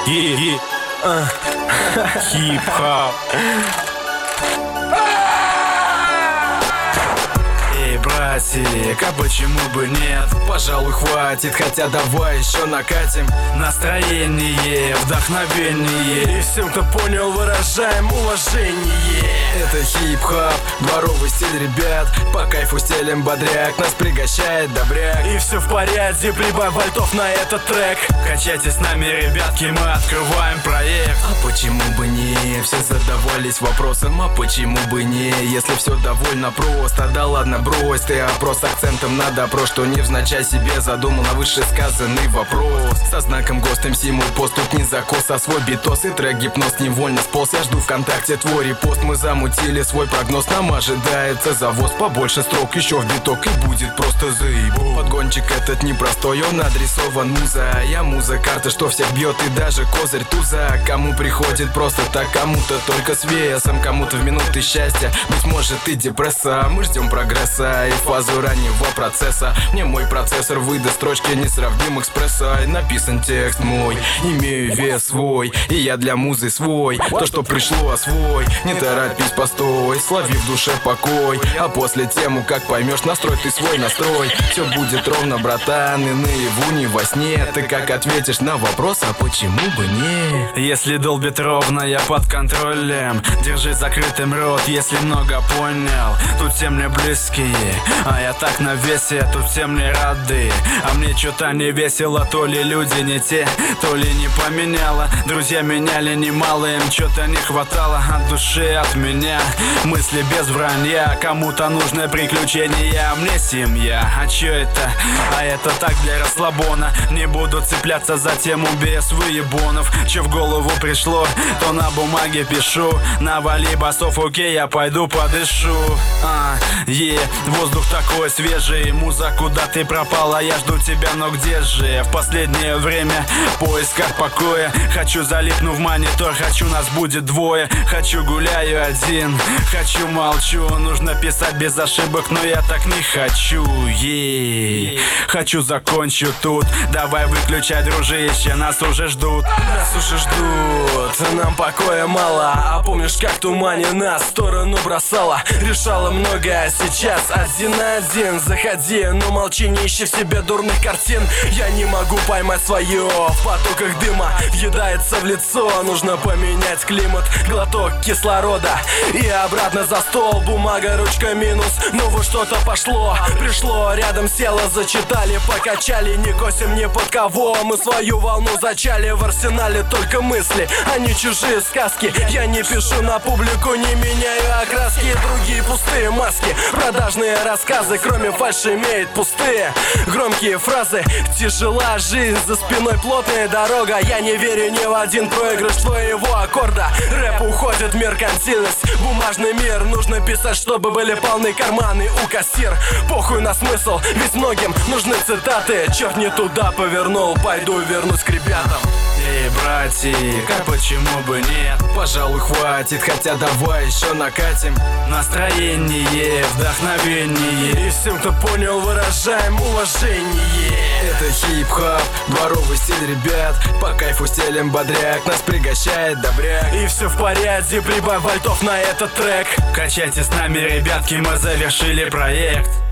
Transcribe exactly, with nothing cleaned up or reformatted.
И, хип-хоп. Эй, братик, а почему бы нет? Пожалуй, хватит, хотя давай еще накатим. Настроение, вдохновение, и всем, кто понял, выражаем уважение. Это хип-хоп, дворовый стиль, ребят. По кайфу стелем бодряк, нас пригощает добряк. И все в порядке, прибавь вольтов на этот трек. Качайте с нами, ребятки, мы открываем проект. А почему бы не? Все задавались вопросом, а почему бы не? Если все довольно просто, да ладно, брось ты опрос акцентом на допрос, что невзначай себе задумал на вышесказанный вопрос. Со знаком ГОСТ МС мой пост, тут не закос, а свой битос. И трек гипноз невольно сполз. Я жду ВКонтакте твой репост. Мы замутили свой прогноз, нам ожидается завоз. Побольше строк еще в биток, и будет просто заебу. Подгончик этот непростой, он адресован муза. А я муза карты, что всех бьет, и даже козырь туза. Кому приходит просто так, кому-то только с весом, кому-то в минуты счастья, быть может и депресса. Мы ждем прогресса и фазу раннего процесса. Мне мой процессор выдаст строчки несравним экспресса. И написан текст мой, имею вес свой, и я для музы свой. То, что пришло, освой, не торопись, постой, слови в душе покой. А после тему, как поймешь, настрой ты свой настрой. Все будет ровно, братан, и наяву, не во сне. Ты как ответишь на вопрос, а почему бы не? Если долбит ровно, я под контролем. Держи закрытым рот, если много понял. Тут все мне близкие, а я так на весе. Тут все мне рады, а мне что-то не весело. То ли люди не те, то ли не поменяло. Друзья меняли немало, им что-то не хватало от души, от меня. Мысли без вранья, кому-то нужны приключения, а мне семья. А чё это? А это так для расслабона. Не буду цепляться за тему без выебонов. Че в голову пришло, то на бумаге пишу. Навали басов, окей, я пойду подышу. А, е, воздух такой свежий. Муза, куда ты пропала, я жду тебя, но где же? В последнее время в поисках покоя. Хочу залипну в монитор, хочу нас будет двое. Хочу гуляю один, хочу молчу. Нужно писать без ошибок, но я так не хочу. Е, хочу закончу тут. Давай выключай, дружище, нас уже ждут. Нас уже ждут, нам покоя мало. А помнишь, как в тумане нас в сторону бросала? Решала многое, сейчас один на один. Заходи, но молчи, не ищи в себе дурных картин. Я не могу поймать свое в потоках дыма. Въедается в лицо, нужно поменять климат. Глоток кислорода и обратно за стол. Бумага, ручка минус, ну вот что-то пошло. Пришло, рядом село, зачитали, покачали. Не косим ни под кого, мы свою волну зачали. В арсенале только мысли, а не чужие сказки. Я не пишу на публику, не меняю окраски. Другие пустые маски, продажные рассказы, кроме фальши имеет пустые громкие фразы. Тяжела жизнь, за спиной плотная дорога. Я не верю ни в один проигрыш твоего аккорда. Рэп уходит в меркантильность, бумажный мир. Нужно писать, чтобы были полны карманы у кассир. Похуй на смысл, ведь многим нужны цитаты. Черт, не туда повернул, пойду вернусь к ребятам. Эй, братик, а почему бы нет? Пожалуй, хватит, хотя давай еще накатим. Настроение, вдохновение, и всем, кто понял, выражаем уважение. Это хип-хоп, дворовый стиль, ребят. По кайфу стелем бодряк, нас пригощает добряк. И все в порядке, прибавь вольтов на этот трек. Качайте с нами, ребятки, мы завершили проект.